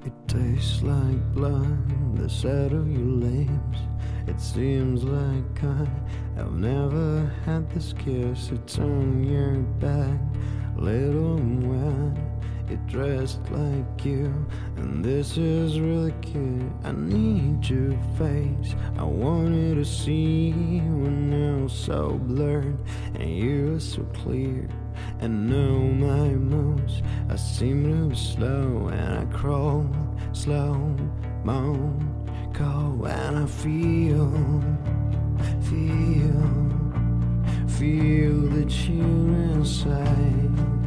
It tastes like blood, the sight of your lips. It seems like I have never had this kiss. It's on your back, little and wet. It dressed like you, and this is really cute. I need your face, I wanted to see you now so blurred, and you are so clear. And now my moves, I seem to be slow, and I crawl slow mo go, and I feel the chill inside.